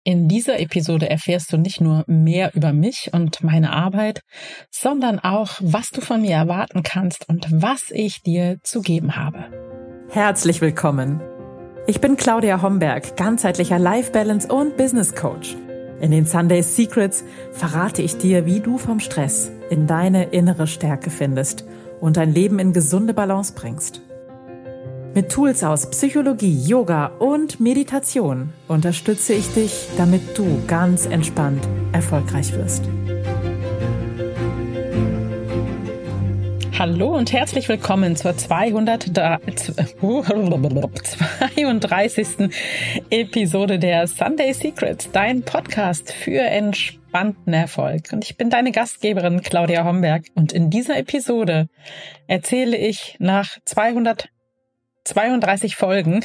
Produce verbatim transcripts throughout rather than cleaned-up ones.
In dieser Episode erfährst du nicht nur mehr über mich und meine Arbeit, sondern auch, was du von mir erwarten kannst und was ich dir zu geben habe. Herzlich willkommen. Ich bin Claudia Homberg, ganzheitlicher Life Balance und Business Coach. In den Sunday Secrets verrate ich dir, wie du vom Stress in deine innere Stärke findest und dein Leben in gesunde Balance bringst. Mit Tools aus Psychologie, Yoga und Meditation unterstütze ich dich, damit du ganz entspannt erfolgreich wirst. Hallo und herzlich willkommen zur zweihundertzweiunddreißigsten Episode der Sunday Secrets, dein Podcast für entspannten Erfolg. Und ich bin deine Gastgeberin Claudia Homberg und in dieser Episode erzähle ich nach zweihundertzweiunddreißig Folgen,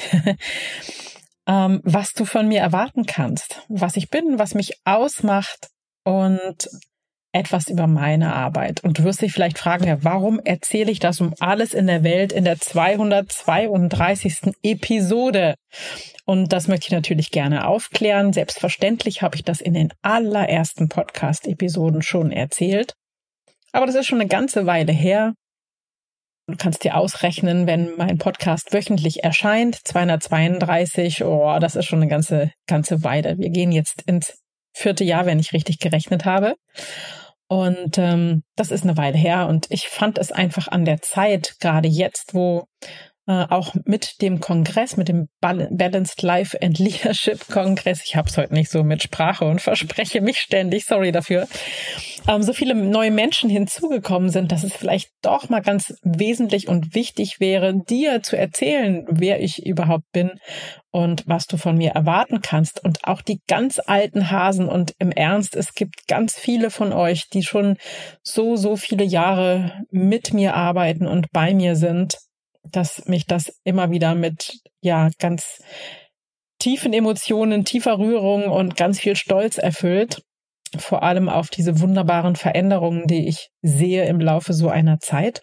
ähm, was du von mir erwarten kannst, was ich bin, was mich ausmacht und etwas über meine Arbeit. Und du wirst dich vielleicht fragen, ja, warum erzähle ich das um alles in der Welt in der zweihundertzweiunddreißigsten Episode? Und das möchte ich natürlich gerne aufklären. Selbstverständlich habe ich das in den allerersten Podcast-Episoden schon erzählt. Aber das ist schon eine ganze Weile her. Du kannst dir ausrechnen, wenn mein Podcast wöchentlich erscheint, zweihundertzweiunddreißig, oh, das ist schon eine ganze, ganze Weile. Wir gehen jetzt ins vierte Jahr, wenn ich richtig gerechnet habe. Und ähm, das ist eine Weile her und ich fand es einfach an der Zeit, gerade jetzt, wo äh, auch mit dem Kongress, mit dem Balanced Life and Leadership Kongress, ich habe es heute nicht so mit Sprache und verspreche mich ständig, sorry dafür, ähm, so viele neue Menschen hinzugekommen sind, dass es vielleicht doch mal ganz wesentlich und wichtig wäre, dir zu erzählen, wer ich überhaupt bin und was du von mir erwarten kannst. Und auch die ganz alten Hasen und im Ernst, es gibt ganz viele von euch, die schon so, so viele Jahre mit mir arbeiten und bei mir sind, dass mich das immer wieder mit, ja, ganz tiefen Emotionen, tiefer Rührung und ganz viel Stolz erfüllt. Vor allem auf diese wunderbaren Veränderungen, die ich sehe im Laufe so einer Zeit.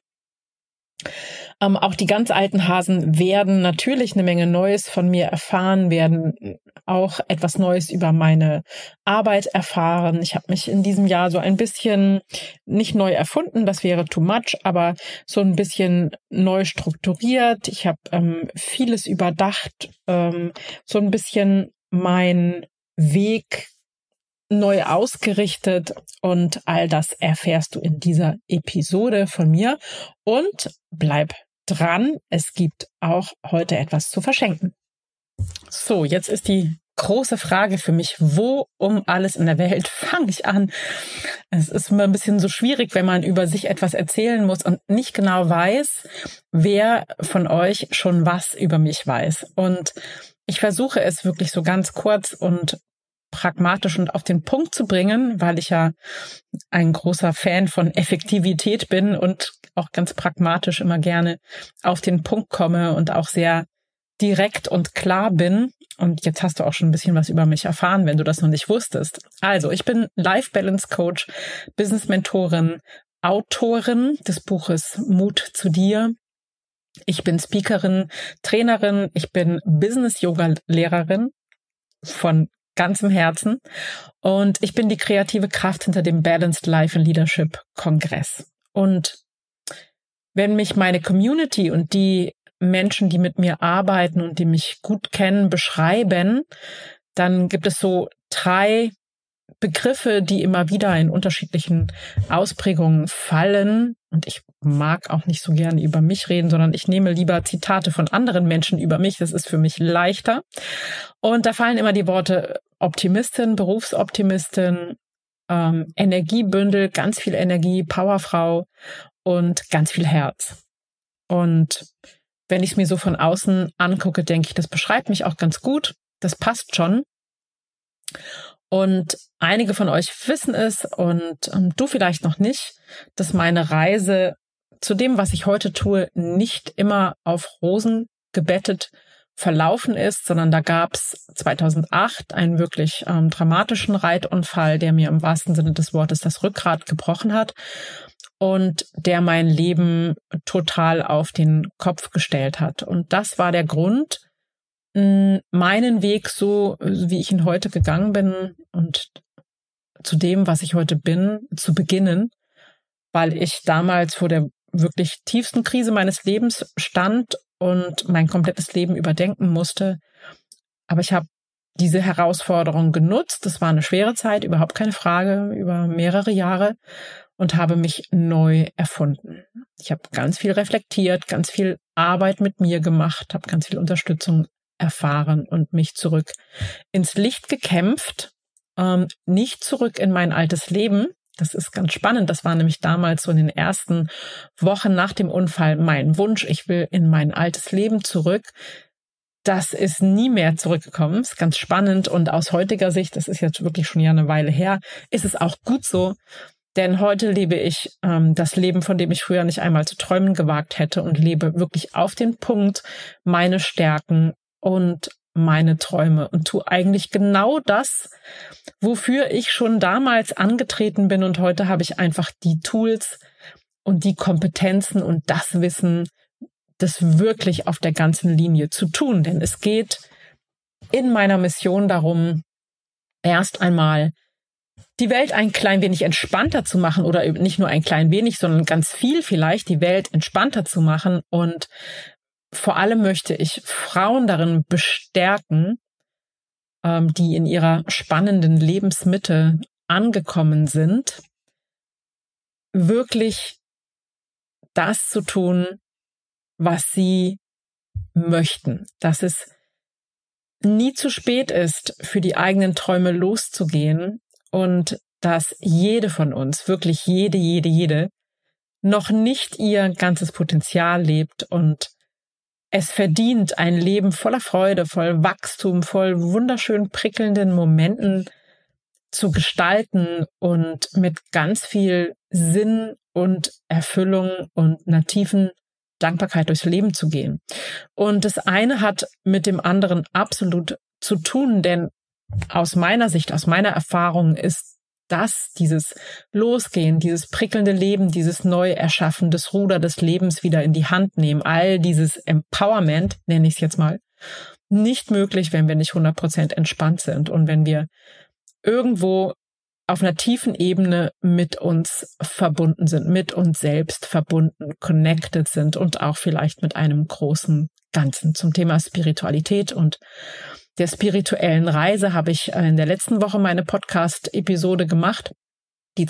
Ähm, auch die ganz alten Hasen werden natürlich eine Menge Neues von mir erfahren, werden auch etwas Neues über meine Arbeit erfahren. Ich habe mich in diesem Jahr so ein bisschen nicht neu erfunden, das wäre too much, aber so ein bisschen neu strukturiert. Ich habe ähm, vieles überdacht, ähm, so ein bisschen mein Weg neu ausgerichtet und all das erfährst du in dieser Episode von mir und bleib dran, es gibt auch heute etwas zu verschenken. So, jetzt ist die große Frage für mich, wo um alles in der Welt fange ich an? Es ist immer ein bisschen so schwierig, wenn man über sich etwas erzählen muss und nicht genau weiß, wer von euch schon was über mich weiß. Und ich versuche es wirklich so ganz kurz und pragmatisch und auf den Punkt zu bringen, weil ich ja ein großer Fan von Effektivität bin und auch ganz pragmatisch immer gerne auf den Punkt komme und auch sehr direkt und klar bin. Und jetzt hast du auch schon ein bisschen was über mich erfahren, wenn du das noch nicht wusstest. Also, ich bin Life Balance Coach, Business Mentorin, Autorin des Buches Mut zu dir. Ich bin Speakerin, Trainerin, ich bin Business Yoga Lehrerin von ganzem Herzen. Und ich bin die kreative Kraft hinter dem Balanced Life and Leadership Kongress. Und wenn mich meine Community und die Menschen, die mit mir arbeiten und die mich gut kennen, beschreiben, dann gibt es so drei Begriffe, die immer wieder in unterschiedlichen Ausprägungen fallen. Und ich mag auch nicht so gerne über mich reden, sondern ich nehme lieber Zitate von anderen Menschen über mich. Das ist für mich leichter. Und da fallen immer die Worte Optimistin, Berufsoptimistin, ähm, Energiebündel, ganz viel Energie, Powerfrau und ganz viel Herz. Und wenn ich es mir so von außen angucke, denke ich, das beschreibt mich auch ganz gut. Das passt schon. Und einige von euch wissen es und ähm, du vielleicht noch nicht, dass meine Reise zu dem, was ich heute tue, nicht immer auf Rosen gebettet verlaufen ist, sondern da gab es zweitausendacht einen wirklich ähm, dramatischen Reitunfall, der mir im wahrsten Sinne des Wortes das Rückgrat gebrochen hat und der mein Leben total auf den Kopf gestellt hat. Und das war der Grund, meinen Weg so, wie ich ihn heute gegangen bin und zu dem, was ich heute bin, zu beginnen, weil ich damals vor der wirklich tiefsten Krise meines Lebens stand und mein komplettes Leben überdenken musste. Aber ich habe diese Herausforderung genutzt. Das war eine schwere Zeit, überhaupt keine Frage, über mehrere Jahre, und habe mich neu erfunden. Ich habe ganz viel reflektiert, ganz viel Arbeit mit mir gemacht, habe ganz viel Unterstützung erfahren und mich zurück ins Licht gekämpft, ähm, nicht zurück in mein altes Leben. Das ist ganz spannend. Das war nämlich damals so in den ersten Wochen nach dem Unfall mein Wunsch. Ich will in mein altes Leben zurück. Das ist nie mehr zurückgekommen. Ist ganz spannend. Und aus heutiger Sicht, das ist jetzt wirklich schon ja eine Weile her, ist es auch gut so. Denn heute lebe ich ähm, das Leben, von dem ich früher nicht einmal zu träumen gewagt hätte, und lebe wirklich auf den Punkt meine Stärken und meine Träume und tue eigentlich genau das, wofür ich schon damals angetreten bin. Und heute habe ich einfach die Tools und die Kompetenzen und das Wissen, das wirklich auf der ganzen Linie zu tun. Denn es geht in meiner Mission darum, erst einmal die Welt ein klein wenig entspannter zu machen, oder nicht nur ein klein wenig, sondern ganz viel vielleicht, die Welt entspannter zu machen. Und vor allem möchte ich Frauen darin bestärken, ähm, die in ihrer spannenden Lebensmitte angekommen sind, wirklich das zu tun, was sie möchten. Dass es nie zu spät ist, für die eigenen Träume loszugehen, und dass jede von uns, wirklich jede, jede, jede, noch nicht ihr ganzes Potenzial lebt und es verdient, ein Leben voller Freude, voll Wachstum, voll wunderschön prickelnden Momenten zu gestalten und mit ganz viel Sinn und Erfüllung und einer tiefen Dankbarkeit durchs Leben zu gehen. Und das eine hat mit dem anderen absolut zu tun, denn aus meiner Sicht, aus meiner Erfahrung ist das, dieses Losgehen, dieses prickelnde Leben, dieses Neuerschaffen, das Ruder des Lebens wieder in die Hand nehmen, all dieses Empowerment, nenne ich es jetzt mal, nicht möglich, wenn wir nicht hundert Prozent entspannt sind und wenn wir irgendwo auf einer tiefen Ebene mit uns verbunden sind, mit uns selbst verbunden, connected sind und auch vielleicht mit einem großen Ganzen. Zum Thema Spiritualität und der spirituellen Reise habe ich in der letzten Woche meine Podcast-Episode gemacht, die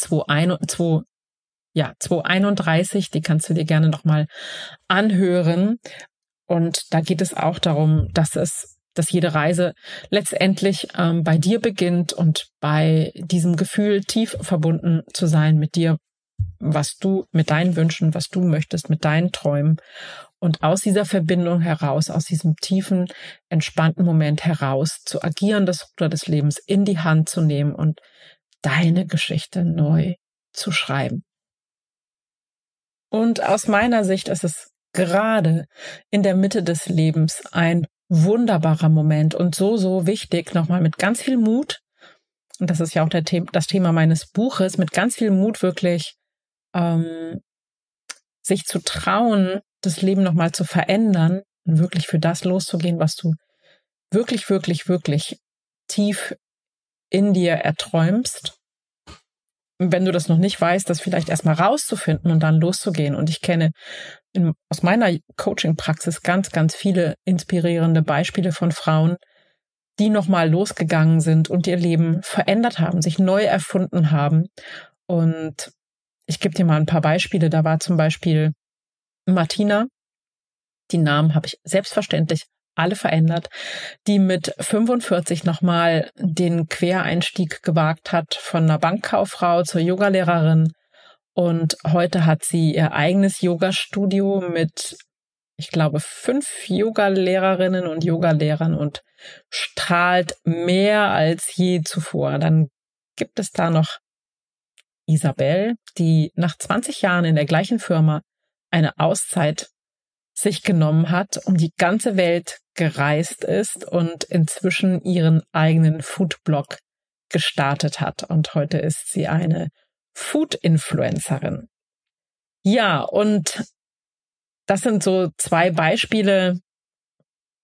zweihunderteinunddreißig, die kannst du dir gerne nochmal anhören. Und da geht es auch darum, dass es, dass jede Reise letztendlich ähm, bei dir beginnt und bei diesem Gefühl, tief verbunden zu sein mit dir, was du, mit deinen Wünschen, was du möchtest, mit deinen Träumen. Und aus dieser Verbindung heraus, aus diesem tiefen, entspannten Moment heraus zu agieren, das Ruder des Lebens in die Hand zu nehmen und deine Geschichte neu zu schreiben. Und aus meiner Sicht ist es gerade in der Mitte des Lebens ein wunderbarer Moment und so, so wichtig, nochmal mit ganz viel Mut, und das ist ja auch der The- das Thema meines Buches, mit ganz viel Mut wirklich ähm, sich zu trauen, das Leben nochmal zu verändern und wirklich für das loszugehen, was du wirklich, wirklich, wirklich tief in dir erträumst. Und wenn du das noch nicht weißt, das vielleicht erstmal rauszufinden und dann loszugehen. Und ich kenne in, aus meiner Coaching-Praxis ganz, ganz viele inspirierende Beispiele von Frauen, die nochmal losgegangen sind und ihr Leben verändert haben, sich neu erfunden haben. Und ich gebe dir mal ein paar Beispiele. Da war zum Beispiel Martina, die Namen habe ich selbstverständlich alle verändert, die mit fünfundvierzig nochmal den Quereinstieg gewagt hat von einer Bankkauffrau zur Yogalehrerin. Und heute hat sie ihr eigenes Yoga-Studio mit, ich glaube, fünf Yogalehrerinnen und Yogalehrern und strahlt mehr als je zuvor. Dann gibt es da noch Isabel, die nach zwanzig Jahren in der gleichen Firma eine Auszeit sich genommen hat, um die ganze Welt gereist ist und inzwischen ihren eigenen Foodblog gestartet hat. Und heute ist sie eine Food-Influencerin. Ja, und das sind so zwei Beispiele,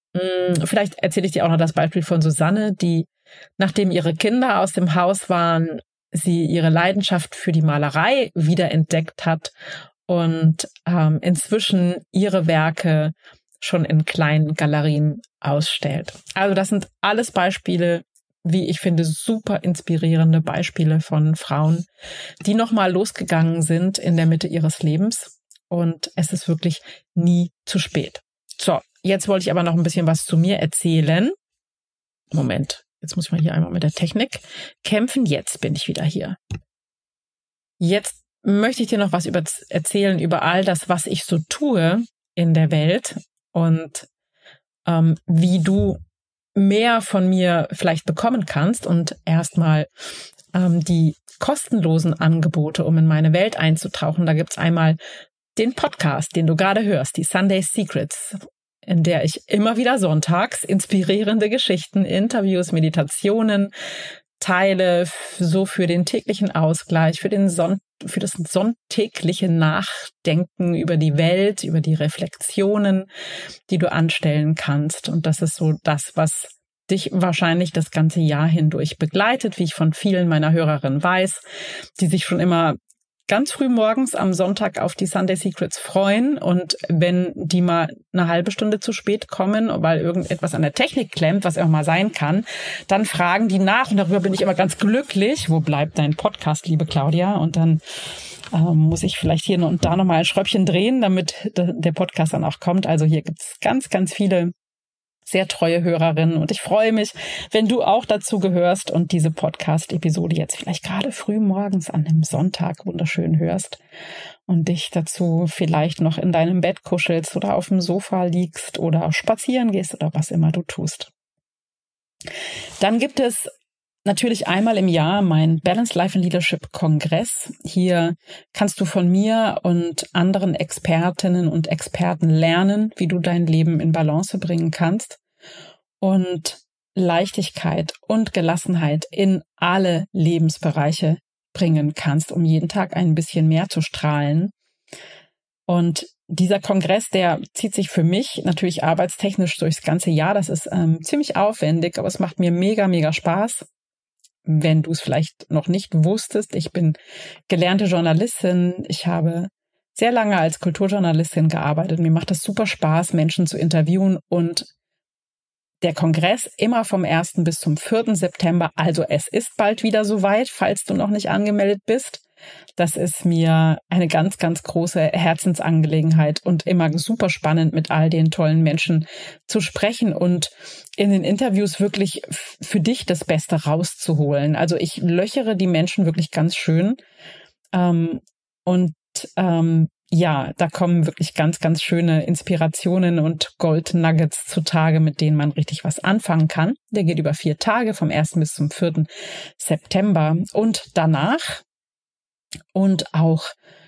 Vielleicht erzähle ich dir auch noch das Beispiel von Susanne, die, nachdem ihre Kinder aus dem Haus waren, sie ihre Leidenschaft für die Malerei wiederentdeckt hat und ähm, inzwischen ihre Werke schon in kleinen Galerien ausstellt. Also das sind alles Beispiele, wie ich finde, super inspirierende Beispiele von Frauen, die nochmal losgegangen sind in der Mitte ihres Lebens. Und es ist wirklich nie zu spät. So, jetzt wollte ich aber noch ein bisschen was zu mir erzählen. Moment, jetzt muss ich mal hier einmal mit der Technik kämpfen. Jetzt bin ich wieder hier. Jetzt möchte ich dir noch was über, erzählen über all das, was ich so tue in der Welt und ähm, wie du mehr von mir vielleicht bekommen kannst und erstmal ähm, die kostenlosen Angebote, um in meine Welt einzutauchen. Da gibt's einmal den Podcast, den du gerade hörst, die Sunday Secrets, in der ich immer wieder sonntags inspirierende Geschichten, Interviews, Meditationen teile, so für den täglichen Ausgleich, für den Son- für das sonntägliche Nachdenken über die Welt, über die Reflexionen, die du anstellen kannst. Und das ist so das, was dich wahrscheinlich das ganze Jahr hindurch begleitet, wie ich von vielen meiner Hörerinnen weiß, die sich schon immer ganz früh morgens am Sonntag auf die Sunday Secrets freuen. Und wenn die mal eine halbe Stunde zu spät kommen, weil irgendetwas an der Technik klemmt, was auch mal sein kann, dann fragen die nach. Und darüber bin ich immer ganz glücklich. Wo bleibt dein Podcast, liebe Claudia? Und dann ähm, muss ich vielleicht hier und da nochmal ein Schräubchen drehen, damit der Podcast dann auch kommt. Also hier gibt's ganz, ganz viele sehr treue Hörerinnen und ich freue mich, wenn du auch dazu gehörst und diese Podcast-Episode jetzt vielleicht gerade früh morgens an einem Sonntag wunderschön hörst und dich dazu vielleicht noch in deinem Bett kuschelst oder auf dem Sofa liegst oder spazieren gehst oder was immer du tust. Dann gibt es natürlich einmal im Jahr mein Balanced Life and Leadership Kongress. Hier kannst du von mir und anderen Expertinnen und Experten lernen, wie du dein Leben in Balance bringen kannst und Leichtigkeit und Gelassenheit in alle Lebensbereiche bringen kannst, um jeden Tag ein bisschen mehr zu strahlen. Und dieser Kongress, der zieht sich für mich natürlich arbeitstechnisch durchs ganze Jahr. Das ist ähm, ziemlich aufwendig, aber es macht mir mega, mega Spaß. Wenn du es vielleicht noch nicht wusstest, ich bin gelernte Journalistin. Ich habe sehr lange als Kulturjournalistin gearbeitet. Mir macht es super Spaß, Menschen zu interviewen. Und der Kongress immer vom ersten bis zum vierten September. Also es ist bald wieder soweit, falls du noch nicht angemeldet bist. Das ist mir eine ganz, ganz große Herzensangelegenheit und immer super spannend, mit all den tollen Menschen zu sprechen und in den Interviews wirklich für dich das Beste rauszuholen. Also ich löchere die Menschen wirklich ganz schön. Ähm, und ähm, ja, da kommen wirklich ganz, ganz schöne Inspirationen und Gold-Nuggets zutage, mit denen man richtig was anfangen kann. Der geht über vier Tage, vom ersten bis zum vierten September. Und danach und auch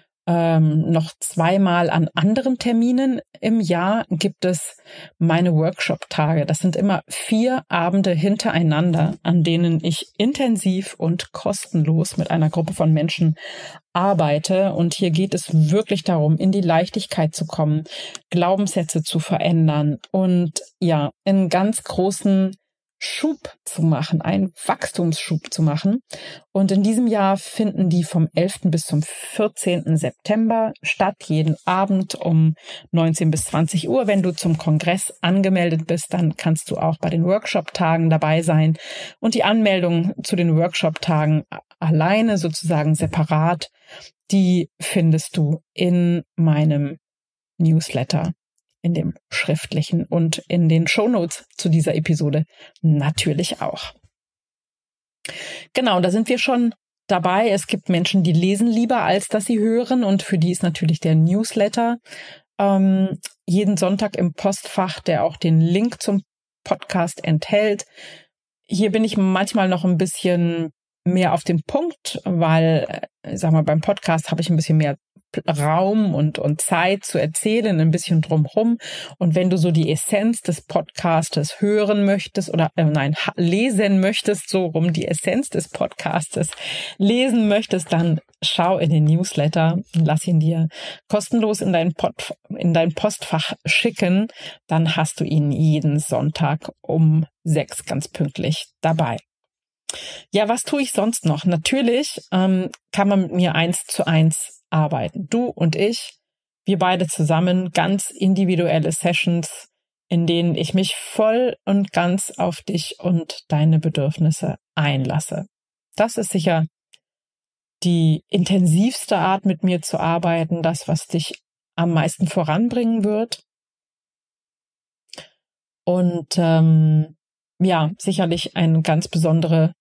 ähm, noch zweimal an anderen Terminen im Jahr gibt es meine Workshop-Tage. Das sind immer vier Abende hintereinander, an denen ich intensiv und kostenlos mit einer Gruppe von Menschen arbeite. Und hier geht es wirklich darum, in die Leichtigkeit zu kommen, Glaubenssätze zu verändern und ja, in ganz großen Schub zu machen, einen Wachstumsschub zu machen. Und in diesem Jahr finden die vom elften bis zum vierzehnten September statt, jeden Abend um neunzehn bis zwanzig Uhr. Wenn du zum Kongress angemeldet bist, dann kannst du auch bei den Workshop-Tagen dabei sein. Und die Anmeldung zu den Workshop-Tagen alleine, sozusagen separat, die findest du in meinem Newsletter, in dem schriftlichen und in den Shownotes zu dieser Episode natürlich auch. Genau, da sind wir schon dabei. Es gibt Menschen, die lesen lieber, als dass sie hören, und für die ist natürlich der Newsletter ähm, jeden Sonntag im Postfach, der auch den Link zum Podcast enthält. Hier bin ich manchmal noch ein bisschen mehr auf den Punkt, weil, sag mal, beim Podcast habe ich ein bisschen mehr Raum und, und Zeit zu erzählen, ein bisschen drumherum. Und wenn du so die Essenz des Podcastes hören möchtest oder äh, nein, lesen möchtest, so rum die Essenz des Podcastes lesen möchtest, dann schau in den Newsletter und lass ihn dir kostenlos in dein, Pod, in dein Postfach schicken. Dann hast du ihn jeden Sonntag um sechs ganz pünktlich dabei. Ja, was tue ich sonst noch? Natürlich ähm, kann man mit mir eins zu eins arbeiten. Du und ich, wir beide zusammen, ganz individuelle Sessions, in denen ich mich voll und ganz auf dich und deine Bedürfnisse einlasse. Das ist sicher die intensivste Art, mit mir zu arbeiten, das, was dich am meisten voranbringen wird. Und ähm, ja, sicherlich eine ganz besondere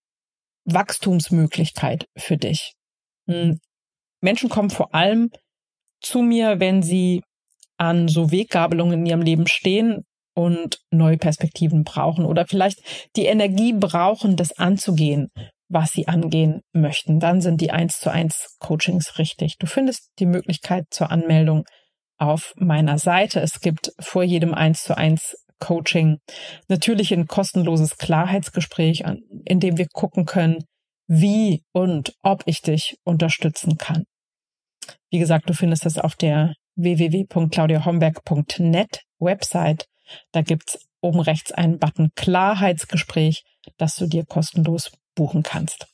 Wachstumsmöglichkeit für dich. Hm. Menschen kommen vor allem zu mir, wenn sie an so Weggabelungen in ihrem Leben stehen und neue Perspektiven brauchen oder vielleicht die Energie brauchen, das anzugehen, was sie angehen möchten. Dann sind die eins zu eins Coachings richtig. Du findest die Möglichkeit zur Anmeldung auf meiner Seite. Es gibt vor jedem eins zu eins Coaching natürlich ein kostenloses Klarheitsgespräch, in dem wir gucken können, wie und ob ich dich unterstützen kann. Wie gesagt, du findest das auf der w w w punkt claudia homberg punkt net Website. Da gibt's oben rechts einen Button Klarheitsgespräch, das du dir kostenlos buchen kannst.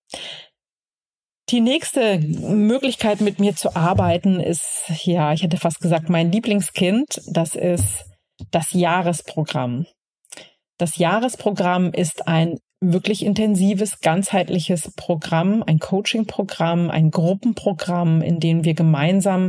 Die nächste Möglichkeit, mit mir zu arbeiten, ist, ja, ich hätte fast gesagt, mein Lieblingskind. Das ist das Jahresprogramm. Das Jahresprogramm ist ein wirklich intensives, ganzheitliches Programm, ein Coaching-Programm, ein Gruppenprogramm, in dem wir gemeinsam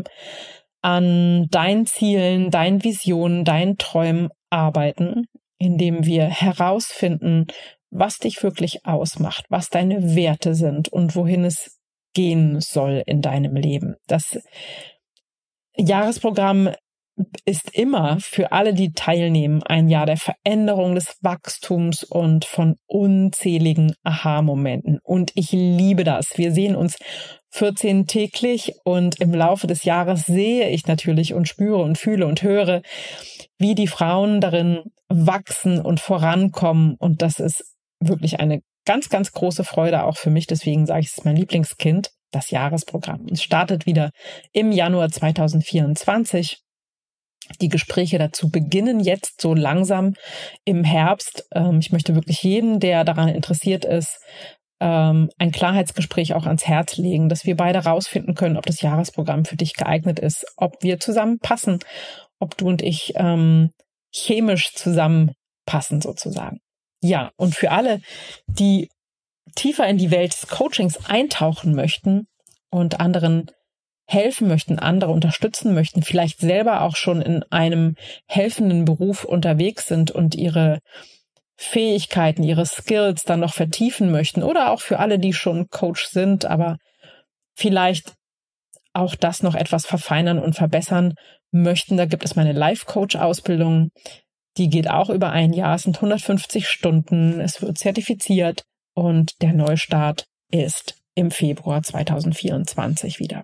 an deinen Zielen, deinen Visionen, deinen Träumen arbeiten, in dem wir herausfinden, was dich wirklich ausmacht, was deine Werte sind und wohin es gehen soll in deinem Leben. Das Jahresprogramm ist immer für alle, die teilnehmen, ein Jahr der Veränderung, des Wachstums und von unzähligen Aha-Momenten. Und ich liebe das. Wir sehen uns vierzehn täglich und im Laufe des Jahres sehe ich natürlich und spüre und fühle und höre, wie die Frauen darin wachsen und vorankommen. Und das ist wirklich eine ganz, ganz große Freude auch für mich. Deswegen sage ich, es ist mein Lieblingskind, das Jahresprogramm. Es startet wieder im Januar zweitausendvierundzwanzig. Die Gespräche dazu beginnen jetzt so langsam im Herbst. Ich möchte wirklich jeden, der daran interessiert ist, ein Klarheitsgespräch auch ans Herz legen, dass wir beide rausfinden können, ob das Jahresprogramm für dich geeignet ist, ob wir zusammenpassen, ob du und ich ähm, chemisch zusammenpassen sozusagen. Ja, und für alle, die tiefer in die Welt des Coachings eintauchen möchten und anderen helfen möchten, andere unterstützen möchten, vielleicht selber auch schon in einem helfenden Beruf unterwegs sind und ihre Fähigkeiten, ihre Skills dann noch vertiefen möchten oder auch für alle, die schon Coach sind, aber vielleicht auch das noch etwas verfeinern und verbessern möchten. Da gibt es meine Life-Coach-Ausbildung. Die geht auch über ein Jahr. Es sind hundertfünfzig Stunden. Es wird zertifiziert und der Neustart ist im Februar zweitausendvierundzwanzig wieder.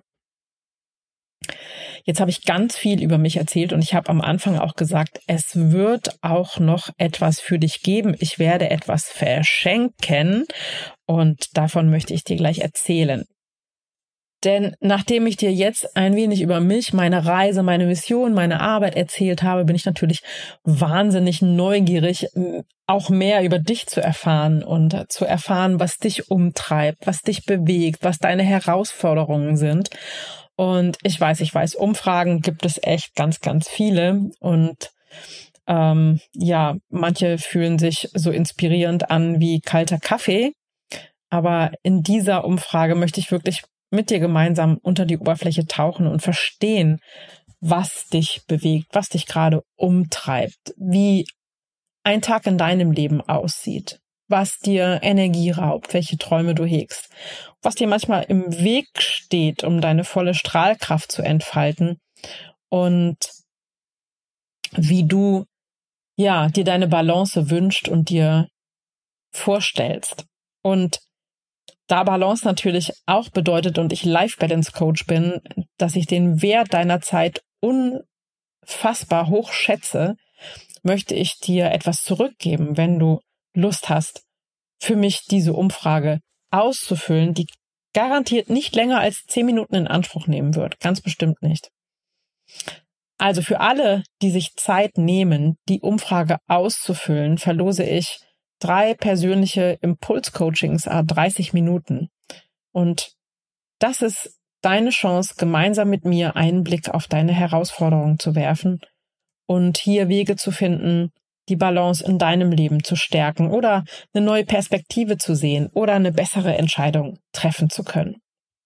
Jetzt habe ich ganz viel über mich erzählt und ich habe am Anfang auch gesagt, es wird auch noch etwas für dich geben. Ich werde etwas verschenken und davon möchte ich dir gleich erzählen. Denn nachdem ich dir jetzt ein wenig über mich, meine Reise, meine Mission, meine Arbeit erzählt habe, bin ich natürlich wahnsinnig neugierig, auch mehr über dich zu erfahren und zu erfahren, was dich umtreibt, was dich bewegt, was deine Herausforderungen sind. Und ich weiß, ich weiß, Umfragen gibt es echt ganz, ganz viele. Und ähm, ja, manche fühlen sich so inspirierend an wie kalter Kaffee. Aber in dieser Umfrage möchte ich wirklich mit dir gemeinsam unter die Oberfläche tauchen und verstehen, was dich bewegt, was dich gerade umtreibt, wie ein Tag in deinem Leben aussieht, was dir Energie raubt, welche Träume du hegst, was dir manchmal im Weg steht, um deine volle Strahlkraft zu entfalten und wie du ja dir deine Balance wünscht und dir vorstellst. Und da Balance natürlich auch bedeutet und ich Life Balance Coach bin, dass ich den Wert deiner Zeit unfassbar hoch schätze, möchte ich dir etwas zurückgeben, wenn du Lust hast, für mich diese Umfrage auszufüllen. Die garantiert nicht länger als zehn Minuten in Anspruch nehmen wird. Ganz bestimmt nicht. Also für alle, die sich Zeit nehmen, die Umfrage auszufüllen, verlose ich drei persönliche Impulscoachings à dreißig Minuten. Und das ist deine Chance, gemeinsam mit mir einen Blick auf deine Herausforderungen zu werfen und hier Wege zu finden, die Balance in deinem Leben zu stärken oder eine neue Perspektive zu sehen oder eine bessere Entscheidung treffen zu können.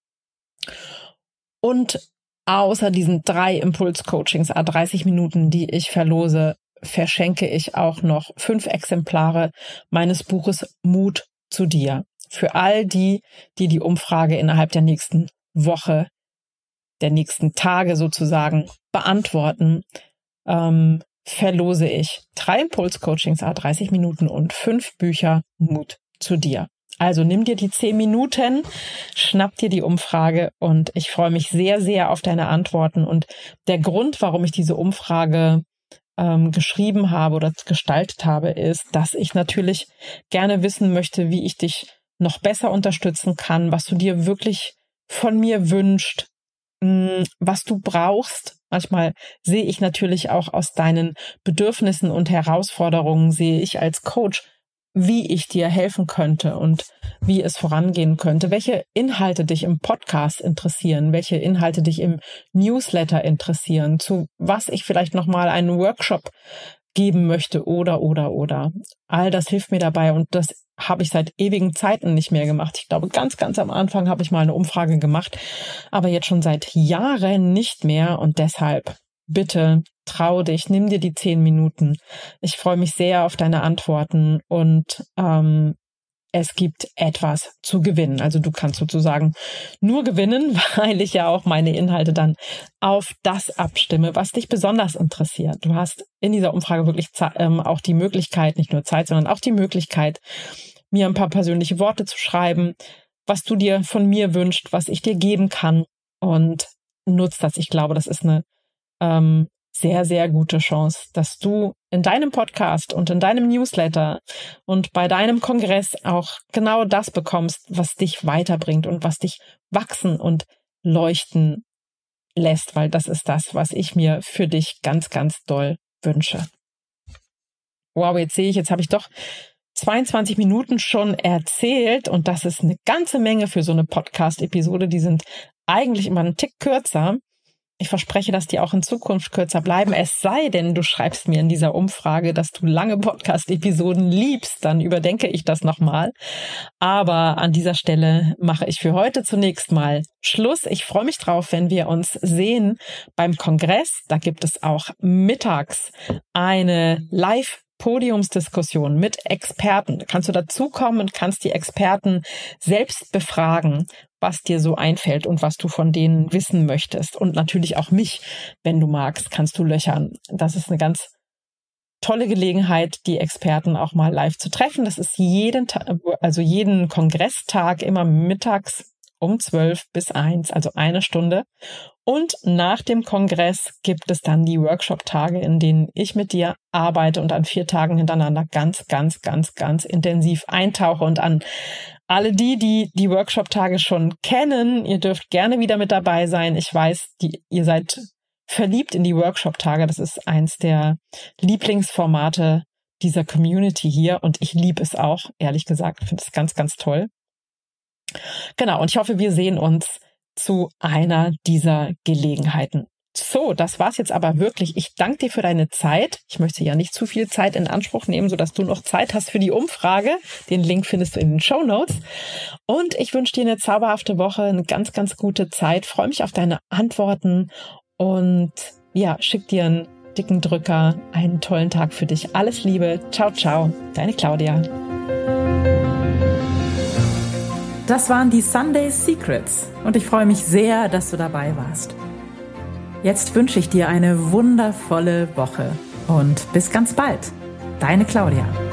Und außer diesen drei Impulscoachings à dreißig Minuten, die ich verlose, verschenke ich auch noch fünf Exemplare meines Buches Mut zu dir. Für all die, die die Umfrage innerhalb der nächsten Woche, der nächsten Tage sozusagen beantworten, ähm, verlose ich drei Impulscoachings à dreißig Minuten und fünf Bücher Mut zu dir. Also nimm dir die zehn Minuten, schnapp dir die Umfrage und ich freue mich sehr, sehr auf deine Antworten. Und der Grund, warum ich diese Umfrage ähm, geschrieben habe oder gestaltet habe, ist, dass ich natürlich gerne wissen möchte, wie ich dich noch besser unterstützen kann, was du dir wirklich von mir wünschst, mh, was du brauchst. Manchmal sehe ich natürlich auch aus deinen Bedürfnissen und Herausforderungen, sehe ich als Coach, wie ich dir helfen könnte und wie es vorangehen könnte, welche Inhalte dich im Podcast interessieren, welche Inhalte dich im Newsletter interessieren, zu was ich vielleicht nochmal einen Workshop geben möchte oder, oder, oder. All das hilft mir dabei und das habe ich seit ewigen Zeiten nicht mehr gemacht. Ich glaube, ganz, ganz am Anfang habe ich mal eine Umfrage gemacht, aber jetzt schon seit Jahren nicht mehr und deshalb bitte trau dich, nimm dir die zehn Minuten. Ich freue mich sehr auf deine Antworten und ähm, es gibt etwas zu gewinnen. Also du kannst sozusagen nur gewinnen, weil ich ja auch meine Inhalte dann auf das abstimme, was dich besonders interessiert. Du hast in dieser Umfrage wirklich ähm, auch die Möglichkeit, nicht nur Zeit, sondern auch die Möglichkeit, mir ein paar persönliche Worte zu schreiben, was du dir von mir wünschst, was ich dir geben kann und nutzt das. Ich glaube, das ist eine ähm, sehr, sehr gute Chance, dass du in deinem Podcast und in deinem Newsletter und bei deinem Kongress auch genau das bekommst, was dich weiterbringt und was dich wachsen und leuchten lässt, weil das ist das, was ich mir für dich ganz, ganz doll wünsche. Wow, jetzt sehe ich, jetzt habe ich doch zweiundzwanzig Minuten schon erzählt und das ist eine ganze Menge für so eine Podcast-Episode. Die sind eigentlich immer einen Tick kürzer. Ich verspreche, dass die auch in Zukunft kürzer bleiben. Es sei denn, du schreibst mir in dieser Umfrage, dass du lange Podcast-Episoden liebst, dann überdenke ich das nochmal. Aber an dieser Stelle mache ich für heute zunächst mal Schluss. Ich freue mich drauf, wenn wir uns sehen beim Kongress. Da gibt es auch mittags eine Live- Podiumsdiskussion mit Experten. Da kannst du dazukommen und kannst die Experten selbst befragen, was dir so einfällt und was du von denen wissen möchtest. Und natürlich auch mich, wenn du magst, kannst du löchern. Das ist eine ganz tolle Gelegenheit, die Experten auch mal live zu treffen. Das ist jeden Tag, also jeden Kongresstag immer mittags um zwölf bis eins, also eine Stunde. Und nach dem Kongress gibt es dann die Workshop-Tage, in denen ich mit dir arbeite und an vier Tagen hintereinander ganz, ganz, ganz, ganz intensiv eintauche. Und an alle die, die die Workshop-Tage schon kennen, ihr dürft gerne wieder mit dabei sein. Ich weiß, die, ihr seid verliebt in die Workshop-Tage. Das ist eins der Lieblingsformate dieser Community hier und ich liebe es auch, ehrlich gesagt. Ich finde es ganz, ganz toll. Genau, und ich hoffe, wir sehen uns zu einer dieser Gelegenheiten. So, das war's jetzt aber wirklich. Ich danke dir für deine Zeit. Ich möchte ja nicht zu viel Zeit in Anspruch nehmen, sodass du noch Zeit hast für die Umfrage. Den Link findest du in den Shownotes. Und ich wünsche dir eine zauberhafte Woche, eine ganz, ganz gute Zeit. Freue mich auf deine Antworten und ja, schick dir einen dicken Drücker, einen tollen Tag für dich. Alles Liebe. Ciao, ciao. Deine Claudia. Das waren die Sunday Secrets und ich freue mich sehr, dass du dabei warst. Jetzt wünsche ich dir eine wundervolle Woche und bis ganz bald. Deine Claudia.